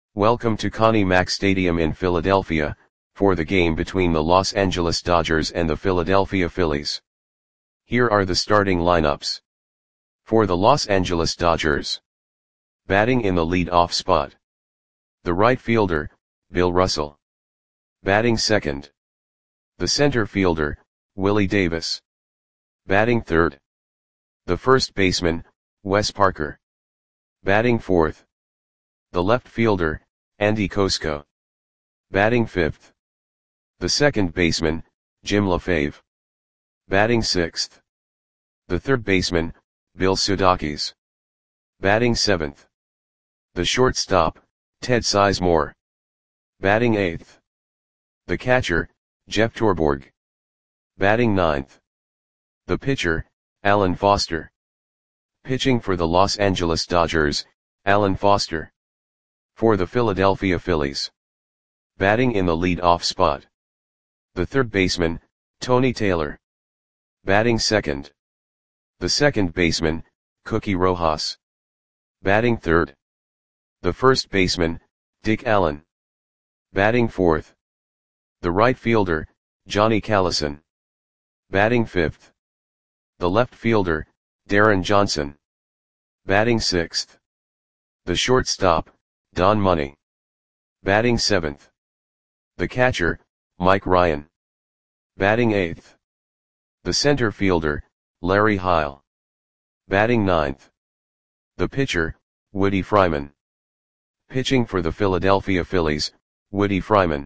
Welcome to Connie Mack Stadium in Philadelphia, for the game between the Los Angeles Dodgers and the Philadelphia Phillies. Here are the starting lineups. For the Los Angeles Dodgers. Batting in the lead-off spot. The right fielder, Bill Russell. Batting second. The center fielder, Willie Davis. Batting third. The first baseman, Wes Parker. Batting fourth. The left fielder, Andy Kosko. Batting fifth. The second baseman, Jim LaFave. Batting sixth. The third baseman, Bill Sudakis. Batting seventh. The shortstop, Ted Sizemore. Batting eighth. The catcher, Jeff Torborg. Batting ninth. The pitcher, Alan Foster. Pitching for the Los Angeles Dodgers, Alan Foster. For the Philadelphia Phillies. Batting in the lead-off spot. The third baseman, Tony Taylor. Batting second. The second baseman, Cookie Rojas. Batting third. The first baseman, Dick Allen. Batting fourth. The right fielder, Johnny Callison. Batting fifth. The left fielder, Darren Johnson. Batting sixth. The shortstop, Don Money. Batting seventh. The catcher, Mike Ryan. Batting eighth. The center fielder, Larry Heil. Batting ninth. The pitcher, Woody Fryman. Pitching for the Philadelphia Phillies, Woody Fryman.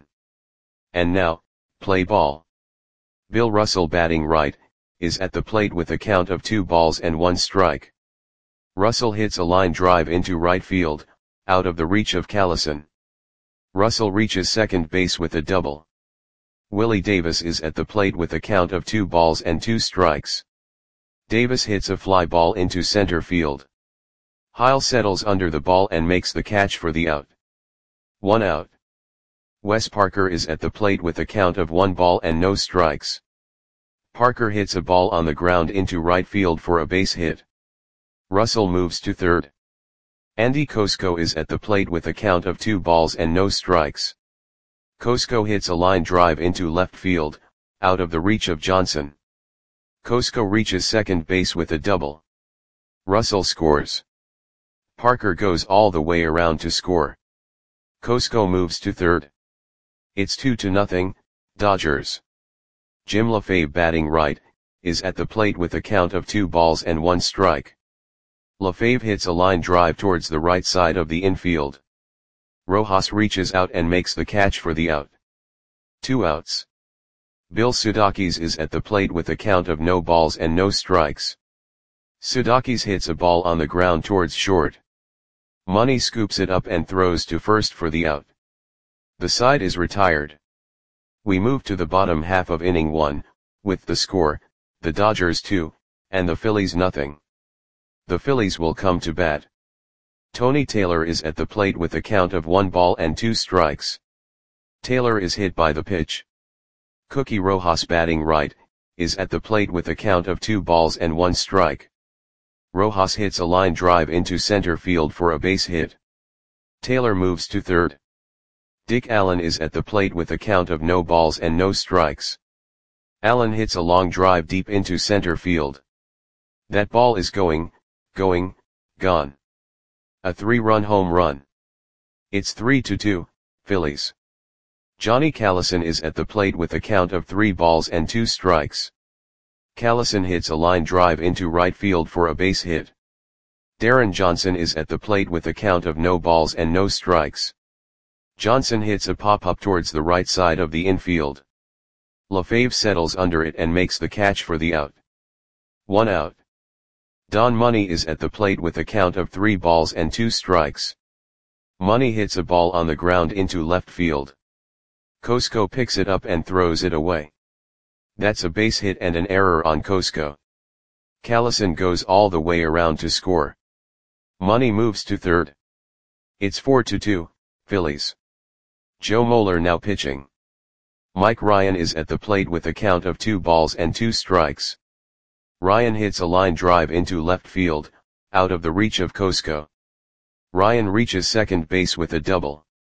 And now, play ball. Bill Russell batting right, is at the plate with a count of 2 balls and 1 strike. Russell hits a line drive into right field, out of the reach of Callison. Russell reaches second base with a double. Willie Davis is at the plate with a count of 2 balls and 2 strikes. Davis hits a fly ball into center field. Heil settles under the ball and makes the catch for the out. 1 out. Wes Parker is at the plate with a count of 1 ball and no strikes. Parker hits a ball on the ground into right field for a base hit. Russell moves to third. Andy Kosko is at the plate with a count of 2 balls and no strikes. Kosko hits a line drive into left field, out of the reach of Johnson. Kosko reaches second base with a double. Russell scores. Parker goes all the way around to score. Kosko moves to third. It's 2-0, Dodgers. Jim LaFave batting right, is at the plate with a count of 2 balls and 1 strike. LaFave hits a line drive towards the right side of the infield. Rojas reaches out and makes the catch for the out. 2 outs. Bill Sudakis is at the plate with a count of no balls and no strikes. Sudakis hits a ball on the ground towards short. Money scoops it up and throws to first for the out. The side is retired. We move to the bottom half of inning 1, with the score, the Dodgers 2, and the Phillies 0. The Phillies will come to bat. Tony Taylor is at the plate with a count of 1 ball and 2 strikes. Taylor is hit by the pitch. Cookie Rojas batting right, is at the plate with a count of 2 balls and 1 strike. Rojas hits a line drive into center field for a base hit. Taylor moves to third. Dick Allen is at the plate with a count of no balls and no strikes. Allen hits a long drive deep into center field. That ball is gone. A 3-run home run. It's 3-2, Phillies. Johnny Callison is at the plate with a count of 3 balls and 2 strikes. Callison hits a line drive into right field for a base hit. Darren Johnson is at the plate with a count of no balls and no strikes. Johnson hits a pop-up towards the right side of the infield. LaFave settles under it and makes the catch for the out. 1 out. Don Money is at the plate with a count of 3 balls and 2 strikes. Money hits a ball on the ground into left field. Kosko picks it up and throws it away. That's a base hit and an error on Kosko. Callison goes all the way around to score. Money moves to third. It's 4-2, Phillies. Joe Moeller now pitching. Mike Ryan is at the plate with a count of 2 balls and 2 strikes. Ryan hits a line drive into left field, out of the reach of Kosko. Ryan reaches second base with a double.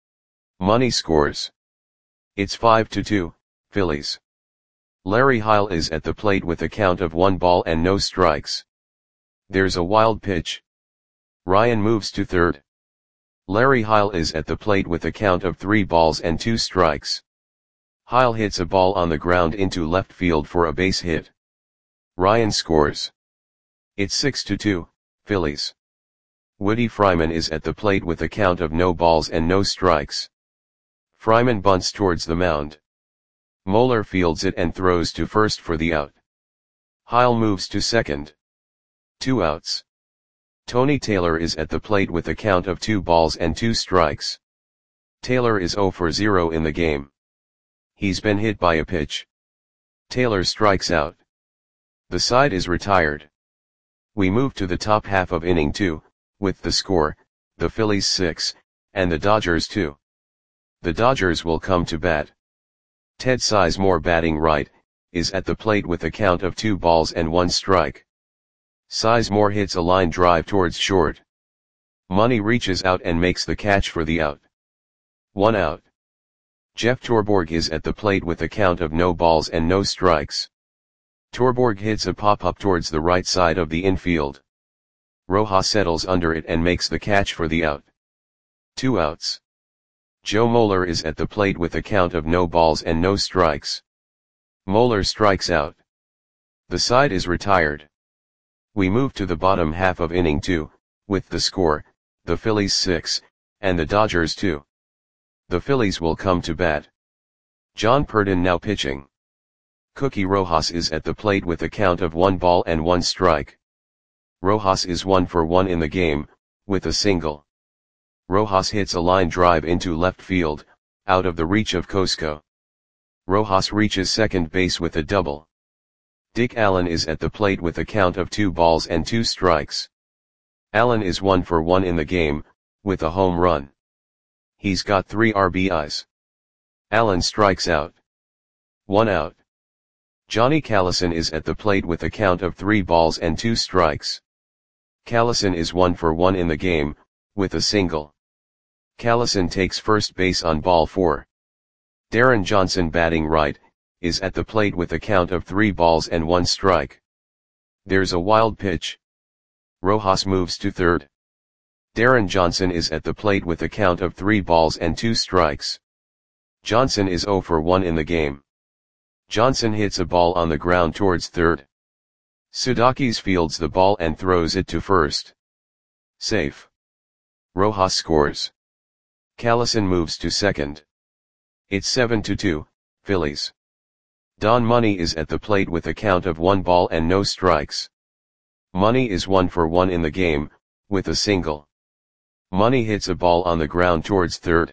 Money scores. It's 5-2, Phillies. Larry Heil is at the plate with a count of 1 ball and no strikes. There's a wild pitch. Ryan moves to third. Larry Heil is at the plate with a count of 3 balls and 2 strikes. Heil hits a ball on the ground into left field for a base hit. Ryan scores. It's 6-2, Phillies. Woody Fryman is at the plate with a count of no balls and no strikes. Fryman bunts towards the mound. Moeller fields it and throws to first for the out. Heil moves to second. 2 outs. Tony Taylor is at the plate with a count of 2 balls and 2 strikes. Taylor is 0 for 0 in the game. He's been hit by a pitch. Taylor strikes out. The side is retired. We move to the top half of inning 2, with the score, the Phillies 6, and the Dodgers 2. The Dodgers will come to bat. Ted Sizemore, batting right, is at the plate with a count of 2 balls and 1 strike. Sizemore hits a line drive towards short. Money reaches out and makes the catch for the out. 1 out. Jeff Torborg is at the plate with a count of no balls and no strikes. Torborg hits a pop-up towards the right side of the infield. Rojas settles under it and makes the catch for the out. 2 outs. Joe Moeller is at the plate with a count of no balls and no strikes. Moeller strikes out. The side is retired. We move to the bottom half of inning 2, with the score, the Phillies 6, and the Dodgers 2. The Phillies will come to bat. John Purdon now pitching. Cookie Rojas is at the plate with a count of 1 ball and 1 strike. Rojas is 1 for 1 in the game, with a single. Rojas hits a line drive into left field, out of the reach of Cosco. Rojas reaches second base with a double. Dick Allen is at the plate with a count of 2 balls and 2 strikes. Allen is 1 for 1 in the game, with a home run. He's got 3 RBIs. Allen strikes out. 1 out. Johnny Callison is at the plate with a count of 3 balls and 2 strikes. Callison is 1 for 1 in the game, with a single. Callison takes first base on ball 4. Darren Johnson, batting right, is at the plate with a count of 3 balls and 1 strike. There's a wild pitch. Rojas moves to third. Darren Johnson is at the plate with a count of 3 balls and 2 strikes. Johnson is 0 for 1 in the game. Johnson hits a ball on the ground towards third. Sudakis fields the ball and throws it to first. Safe. Rojas scores. Callison moves to second. It's 7-2, Phillies. Don Money is at the plate with a count of 1 ball and no strikes. Money is 1 for 1 in the game, with a single. Money hits a ball on the ground towards third.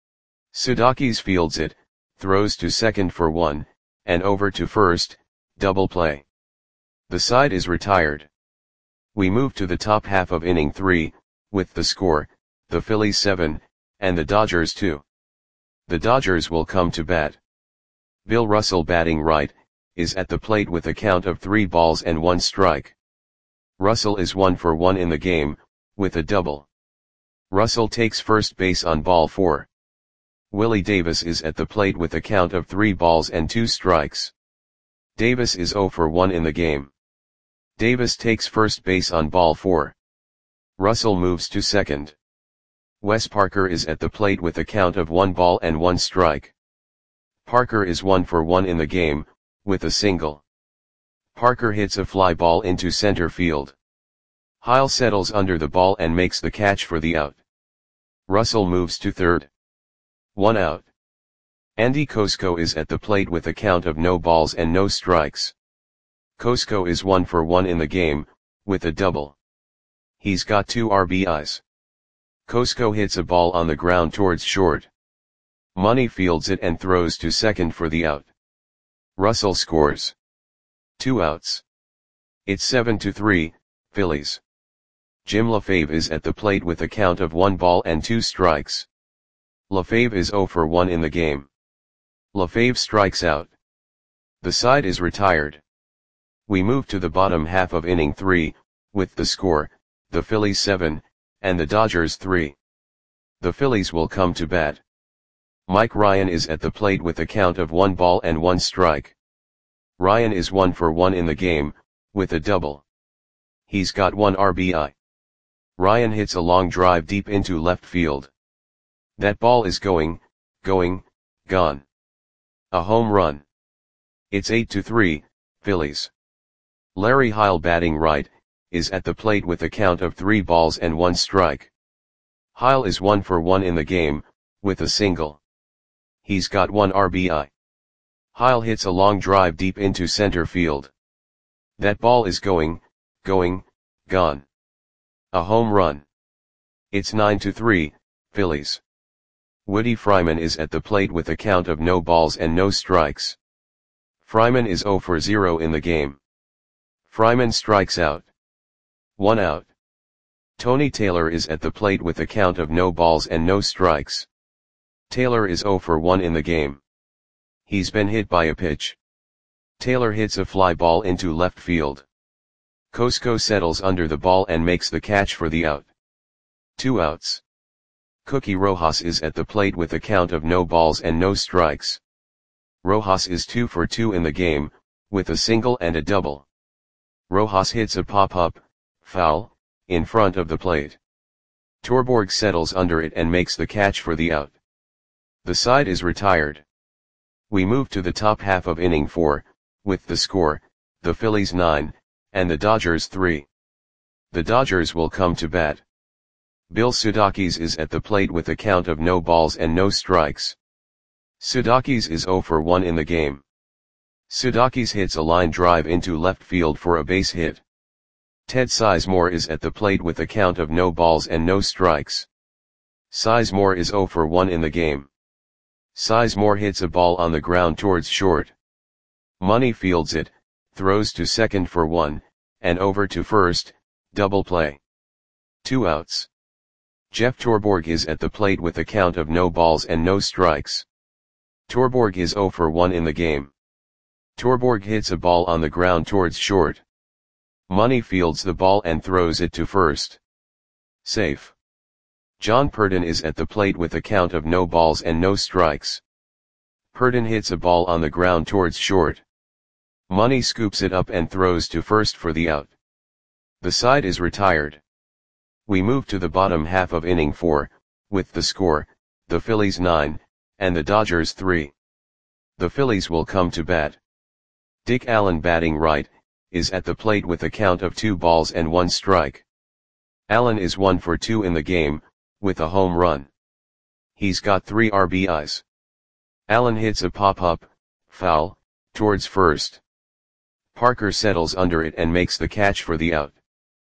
Sudakis fields it, throws to second for 1, and over to first, double play. The side is retired. We move to the top half of inning 3, with the score, the Phillies 7, and the Dodgers 2. The Dodgers will come to bat. Bill Russell, batting right, is at the plate with a count of 3 balls and 1 strike. Russell is 1 for 1 in the game, with a double. Russell takes first base on ball 4. Willie Davis is at the plate with a count of 3 balls and 2 strikes. Davis is 0 for 1 in the game. Davis takes first base on ball 4. Russell moves to second. Wes Parker is at the plate with a count of 1 ball and 1 strike. Parker is 1 for 1 in the game, with a single. Parker hits a fly ball into center field. Heil settles under the ball and makes the catch for the out. Russell moves to third. 1 out. Andy Cosco is at the plate with a count of no balls and no strikes. Cosco is 1 for 1 in the game, with a double. He's got 2 RBIs. Cosco hits a ball on the ground towards short. Money fields it and throws to second for the out. Russell scores. 2 outs. It's 7-3, Phillies. Jim LaFave is at the plate with a count of 1 ball and 2 strikes. LaFave is 0 for 1 in the game. LaFave strikes out. The side is retired. We move to the bottom half of inning 3, with the score, the Phillies 7, and the Dodgers 3. The Phillies will come to bat. Mike Ryan is at the plate with a count of 1 ball and 1 strike. Ryan is 1 for 1 in the game, with a double. He's got 1 RBI. Ryan hits a long drive deep into left field. That ball is going, gone. A home run. It's 8-3, Phillies. Larry Heil, batting right, is at the plate with a count of 3 balls and 1 strike. Heil is 1 for 1 in the game, with a single. He's got 1 RBI. Heil hits a long drive deep into center field. That ball is going, gone. A home run. It's 9-3, Phillies. Woody Fryman is at the plate with a count of no balls and no strikes. Fryman is 0 for 0 in the game. Fryman strikes out. 1 out. Tony Taylor is at the plate with a count of no balls and no strikes. Taylor is 0 for 1 in the game. He's been hit by a pitch. Taylor hits a fly ball into left field. Cosco settles under the ball and makes the catch for the out. 2 outs. Cookie Rojas is at the plate with a count of no balls and no strikes. Rojas is 2 for 2 in the game, with a single and a double. Rojas hits a pop-up, foul, in front of the plate. Torborg settles under it and makes the catch for the out. The side is retired. We move to the top half of inning 4, with the score, the Phillies 9, and the Dodgers 3. The Dodgers will come to bat. Bill Sudakis is at the plate with a count of no balls and no strikes. Sudakis is 0 for 1 in the game. Sudakis hits a line drive into left field for a base hit. Ted Sizemore is at the plate with a count of no balls and no strikes. Sizemore is 0 for 1 in the game. Sizemore hits a ball on the ground towards short. Money fields it, throws to second for 1, and over to first, double play. 2 outs. Jeff Torborg is at the plate with a count of no balls and no strikes. Torborg is 0 for 1 in the game. Torborg hits a ball on the ground towards short. Money fields the ball and throws it to first. Safe. John Purdon is at the plate with a count of no balls and no strikes. Purdon hits a ball on the ground towards short. Money scoops it up and throws to first for the out. The side is retired. We move to the bottom half of inning 4, with the score, the Phillies 9, and the Dodgers 3. The Phillies will come to bat. Dick Allen, batting right, is at the plate with a count of 2 balls and 1 strike. Allen is 1 for 2 in the game, with a home run. He's got 3 RBIs. Allen hits a pop-up, foul, towards first. Parker settles under it and makes the catch for the out.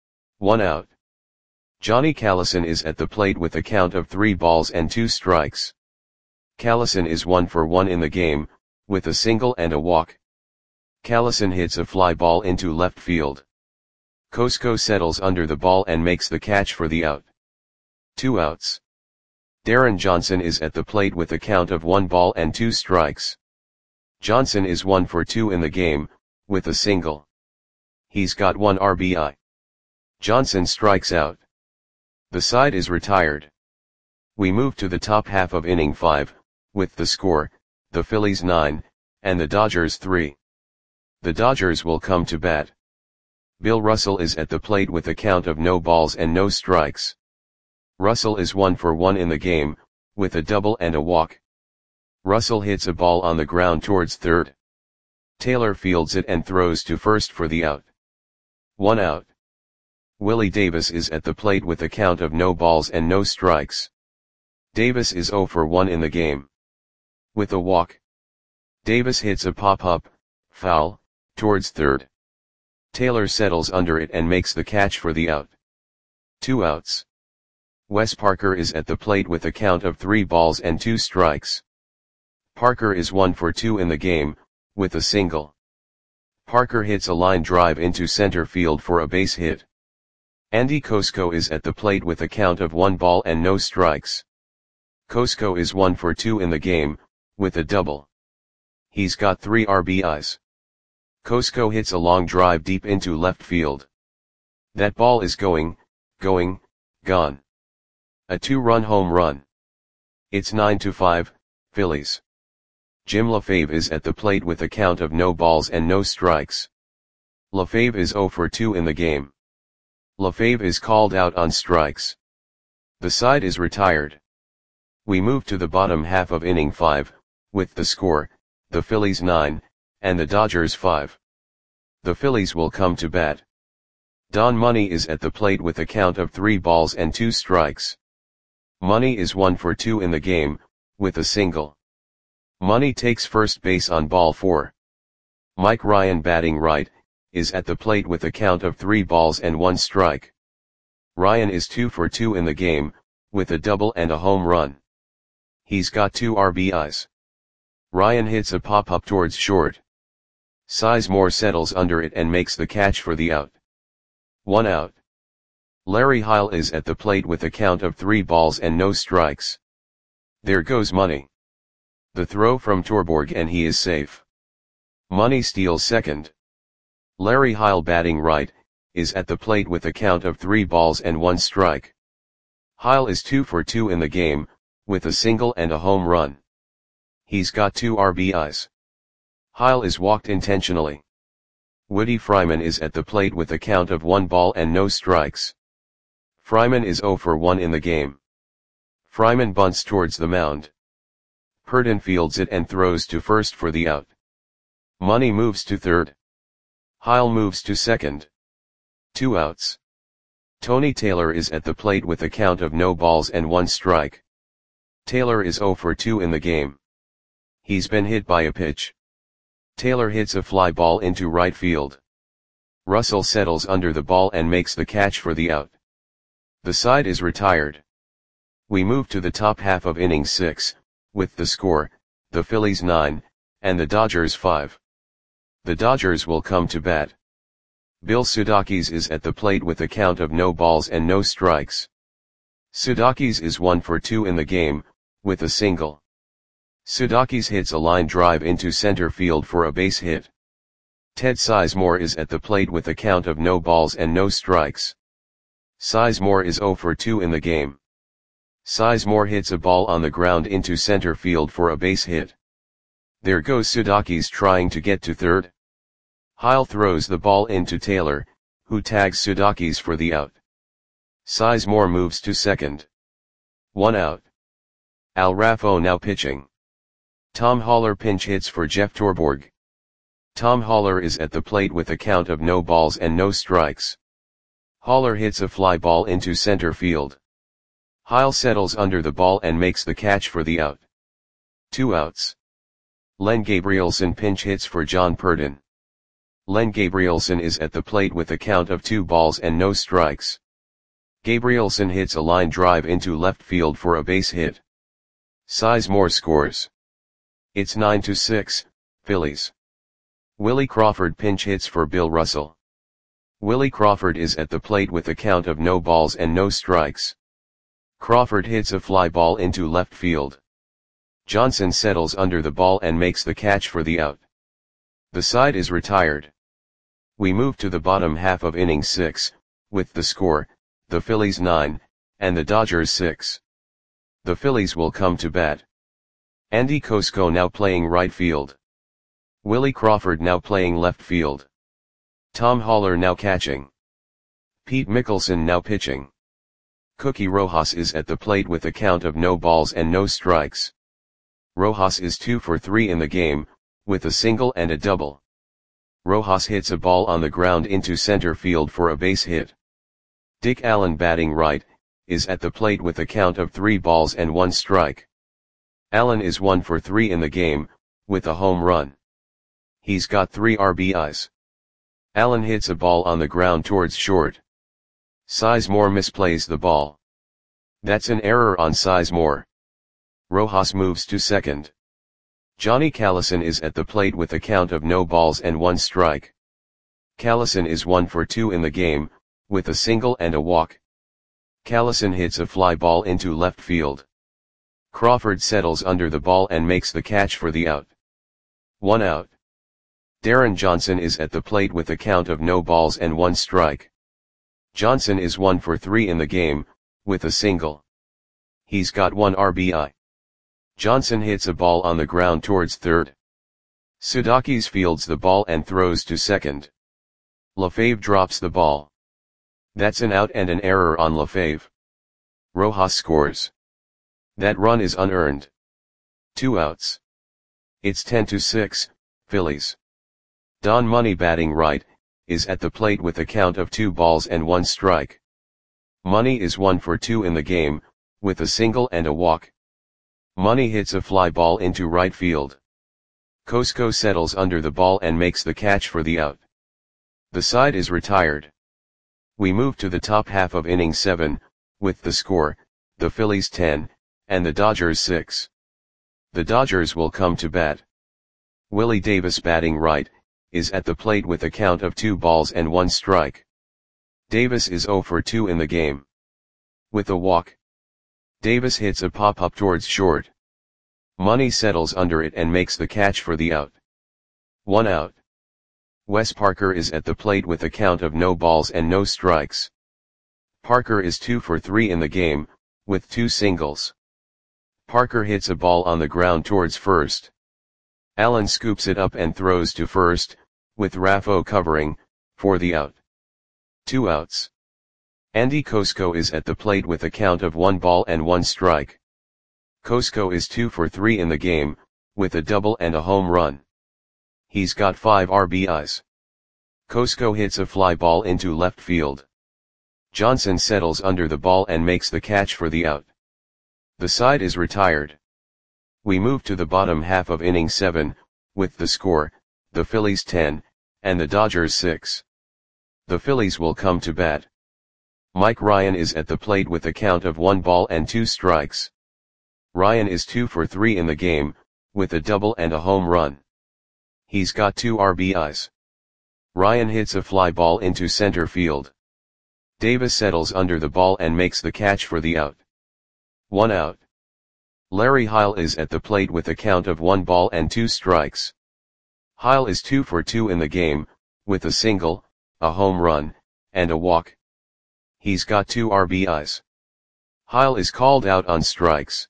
1 out. Johnny Callison is at the plate with a count of 3 balls and 2 strikes. Callison is 1 for 1 in the game, with a single and a walk. Callison hits a fly ball into left field. Cosco settles under the ball and makes the catch for the out. 2 outs. Darren Johnson is at the plate with a count of 1 ball and 2 strikes. Johnson is 1 for 2 in the game, with a single. He's got 1 RBI. Johnson strikes out. The side is retired. We move to the top half of inning 5, with the score, the Phillies 9, and the Dodgers 3. The Dodgers will come to bat. Bill Russell is at the plate with a count of no balls and no strikes. Russell is 1 for 1 in the game, with a double and a walk. Russell hits a ball on the ground towards third. Taylor fields it and throws to first for the out. 1 out. Willie Davis is at the plate with a count of no balls and no strikes. Davis is 0 for 1 in the game. With a walk. Davis hits a pop-up, foul, towards third. Taylor settles under it and makes the catch for the out. 2 outs. Wes Parker is at the plate with a count of 3 balls and 2 strikes. Parker is 1 for 2 in the game, with a single. Parker hits a line drive into center field for a base hit. Andy Cosco is at the plate with a count of 1 ball and no strikes. Cosco is 1 for 2 in the game, with a double. He's got 3 RBIs. Cosco hits a long drive deep into left field. That ball is going, gone. A 2-run home run. It's 9-5, Phillies. Jim LaFave is at the plate with a count of no balls and no strikes. LaFave is 0 for 2 in the game. LaFave is called out on strikes. The side is retired. We move to the bottom half of inning 5, with the score, the Phillies 9, and the Dodgers 5. The Phillies will come to bat. Don Money is at the plate with a count of 3 balls and 2 strikes. Money is 1 for 2 in the game, with a single. Money takes first base on ball 4. Mike Ryan, batting right, is at the plate with a count of 3 balls and 1 strike. Ryan is 2 for 2 in the game, with a double and a home run. He's got 2 RBIs. Ryan hits a pop-up towards short. Sizemore settles under it and makes the catch for the out. 1 out. Larry Heil is at the plate with a count of 3 balls and no strikes. There goes Money. The throw from Torborg and he is safe. Money steals second. Larry Heil, batting right, is at the plate with a count of 3 balls and 1 strike. Heil is 2 for 2 in the game, with a single and a home run. He's got 2 RBIs. Heil is walked intentionally. Woody Fryman is at the plate with a count of 1 ball and no strikes. Fryman is 0 for 1 in the game. Fryman bunts towards the mound. Purdon fields it and throws to first for the out. Money moves to third. Heil moves to second. 2 outs. Tony Taylor is at the plate with a count of no balls and 1 strike. Taylor is 0 for 2 in the game. He's been hit by a pitch. Taylor hits a fly ball into right field. Russell settles under the ball and makes the catch for the out. The side is retired. We move to the top half of inning 6, with the score, the Phillies 9, and the Dodgers 5. The Dodgers will come to bat. Bill Sudakis is at the plate with a count of no balls and no strikes. Sudakis is 1 for 2 in the game, with a single. Sudakis hits a line drive into center field for a base hit. Ted Sizemore is at the plate with a count of no balls and no strikes. Sizemore is 0 for 2 in the game. Sizemore hits a ball on the ground into center field for a base hit. There goes Sudakis trying to get to third. Heil throws the ball into Taylor, who tags Sudakis for the out. Sizemore moves to second. 1 out. Al Raffo now pitching. Tom Haller pinch hits for Jeff Torborg. Tom Haller is at the plate with a count of no balls and no strikes. Haller hits a fly ball into center field. Heil settles under the ball and makes the catch for the out. 2 outs. Len Gabrielson pinch hits for John Purdon. Len Gabrielson is at the plate with a count of 2 balls and no strikes. Gabrielson hits a line drive into left field for a base hit. Sizemore scores. It's 9-6, Phillies. Willie Crawford pinch hits for Bill Russell. Willie Crawford is at the plate with a count of no balls and no strikes. Crawford hits a fly ball into left field. Johnson settles under the ball and makes the catch for the out. The side is retired. We move to the bottom half of inning 6, with the score, the Phillies 9, and the Dodgers 6. The Phillies will come to bat. Andy Kosko now playing right field. Willie Crawford now playing left field. Tom Haller now catching. Pete Mickelson now pitching. Cookie Rojas is at the plate with a count of no balls and no strikes. Rojas is 2 for 3 in the game, with a single and a double. Rojas hits a ball on the ground into center field for a base hit. Dick Allen, batting right, is at the plate with a count of 3 balls and 1 strike. Allen is 1 for 3 in the game, with a home run. He's got 3 RBIs. Allen hits a ball on the ground towards short. Sizemore misplays the ball. That's an error on Sizemore. Rojas moves to second. Johnny Callison is at the plate with a count of no balls and 1 strike. Callison is 1 for 2 in the game, with a single and a walk. Callison hits a fly ball into left field. Crawford settles under the ball and makes the catch for the out. 1 out. Darren Johnson is at the plate with a count of no balls and 1 strike. Johnson is 1 for 3 in the game, with a single. He's got 1 RBI. Johnson hits a ball on the ground towards third. Sudakis fields the ball and throws to second. Lefebvre drops the ball. That's an out and an error on Lefebvre. Rojas scores. That run is unearned. 2 outs. It's 10-6, Phillies. Don Money batting right, is at the plate with a count of 2 balls and 1 strike. Money is 1 for 2 in the game, with a single and a walk. Money hits a fly ball into right field. Cosco settles under the ball and makes the catch for the out. The side is retired. We move to the top half of inning 7, with the score, the Phillies 10, and the Dodgers 6. The Dodgers will come to bat. Willie Davis batting right, is at the plate with a count of 2 balls and 1 strike. Davis is 0 for 2 in the game. With a walk. Davis hits a pop-up towards short. Money settles under it and makes the catch for the out. 1 out. Wes Parker is at the plate with a count of no balls and no strikes. Parker is 2 for 3 in the game, with 2 singles. Parker hits a ball on the ground towards first. Allen scoops it up and throws to first, with Raffo covering, for the out. 2 outs. Andy Cosco is at the plate with a count of 1 ball and 1 strike. Cosco is 2 for 3 in the game, with a double and a home run. He's got 5 RBIs. Cosco hits a fly ball into left field. Johnson settles under the ball and makes the catch for the out. The side is retired. We move to the bottom half of inning 7, with the score, the Phillies 10, and the Dodgers 6. The Phillies will come to bat. Mike Ryan is at the plate with a count of 1 ball and 2 strikes. Ryan is 2 for 3 in the game, with a double and a home run. He's got 2 RBIs. Ryan hits a fly ball into center field. Davis settles under the ball and makes the catch for the out. 1 out. Larry Heil is at the plate with a count of 1 ball and 2 strikes. Heil is 2 for 2 in the game, with a single, a home run, and a walk. He's got 2 RBIs. Heil is called out on strikes.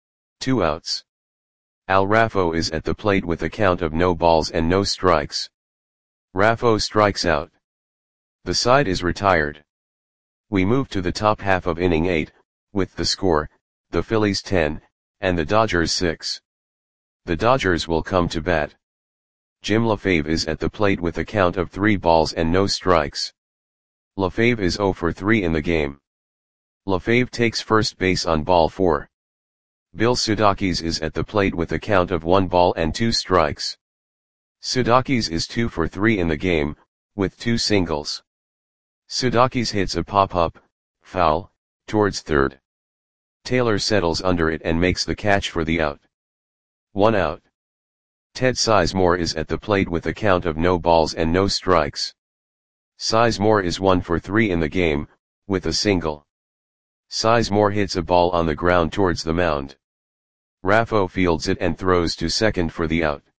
2 outs. Al Raffo is at the plate with a count of no balls and no strikes. Raffo strikes out. The side is retired. We move to the top half of inning 8, with the score, the Phillies 10, and the Dodgers 6. The Dodgers will come to bat. Jim Lefebvre is at the plate with a count of 3 balls and no strikes. Lefebvre is 0 for 3 in the game. Lefebvre takes first base on ball 4. Bill Sudakis is at the plate with a count of 1 ball and 2 strikes. Sudakis is 2 for 3 in the game, with 2 singles. Sudakis hits a pop-up, foul, towards third. Taylor settles under it and makes the catch for the out. 1 out. Ted Sizemore is at the plate with a count of no balls and no strikes. Sizemore is 1 for 3 in the game, with a single. Sizemore hits a ball on the ground towards the mound. Raffo fields it and throws to second for the out.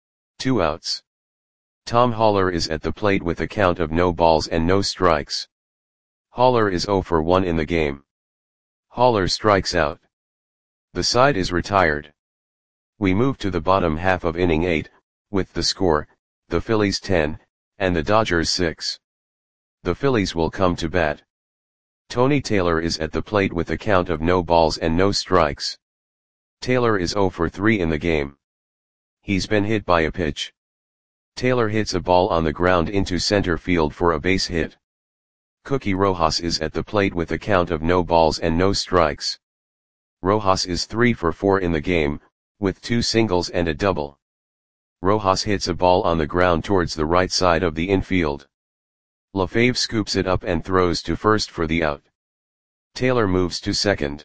2 outs. Tom Haller is at the plate with a count of no balls and no strikes. Haller is 0 for 1 in the game. Haller strikes out. The side is retired. We move to the bottom half of inning 8, with the score, the Phillies 10, and the Dodgers 6. The Phillies will come to bat. Tony Taylor is at the plate with a count of no balls and no strikes. Taylor is 0 for 3 in the game. He's been hit by a pitch. Taylor hits a ball on the ground into center field for a base hit. Cookie Rojas is at the plate with a count of no balls and no strikes. Rojas is 3 for 4 in the game, with 2 singles and a double. Rojas hits a ball on the ground towards the right side of the infield. Lefebvre scoops it up and throws to first for the out. Taylor moves to second.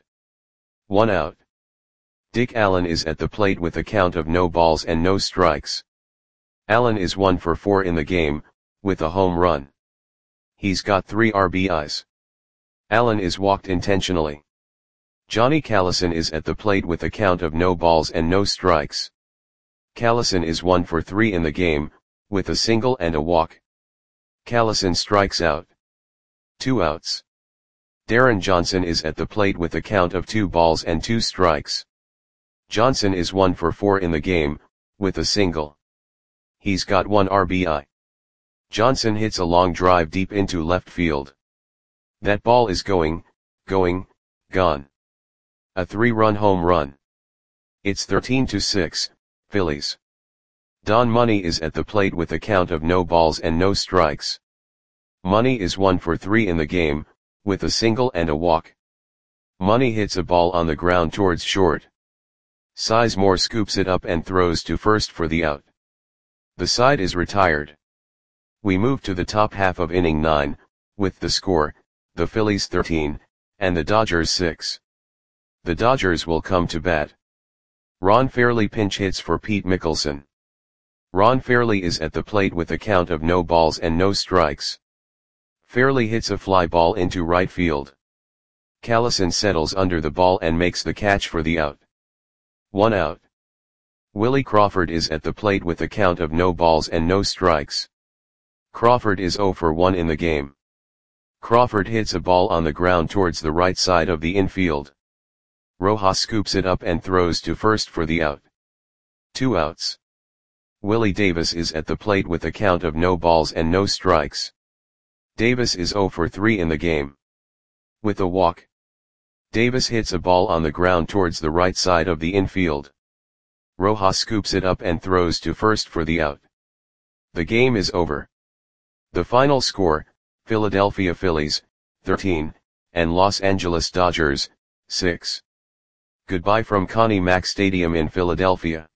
1 out. Dick Allen is at the plate with a count of no balls and no strikes. Allen is 1 for 4 in the game, with a home run. He's got 3 RBIs. Allen is walked intentionally. Johnny Callison is at the plate with a count of no balls and no strikes. Callison is 1 for 3 in the game, with a single and a walk. Callison strikes out. 2 outs. Darren Johnson is at the plate with a count of 2 balls and 2 strikes. Johnson is 1 for 4 in the game, with a single. He's got 1 RBI. Johnson hits a long drive deep into left field. That ball is gone. A 3-run home run. It's 13-6, Phillies. Don Money is at the plate with a count of no balls and no strikes. Money is 1 for 3 in the game, with a single and a walk. Money hits a ball on the ground towards short. Sizemore scoops it up and throws to first for the out. The side is retired. We move to the top half of inning 9, with the score, the Phillies 13, and the Dodgers 6. The Dodgers will come to bat. Ron Fairly pinch hits for Pete Mickelson. Ron Fairly is at the plate with a count of no balls and no strikes. Fairly hits a fly ball into right field. Callison settles under the ball and makes the catch for the out. 1 out. Willie Crawford is at the plate with a count of no balls and no strikes. Crawford is 0 for 1 in the game. Crawford hits a ball on the ground towards the right side of the infield. Rojas scoops it up and throws to first for the out. 2 outs. Willie Davis is at the plate with a count of no balls and no strikes. Davis is 0 for 3 in the game. With a walk. Davis hits a ball on the ground towards the right side of the infield. Rojas scoops it up and throws to first for the out. The game is over. The final score, Philadelphia Phillies, 13, and Los Angeles Dodgers, 6. Goodbye from Connie Mack Stadium in Philadelphia.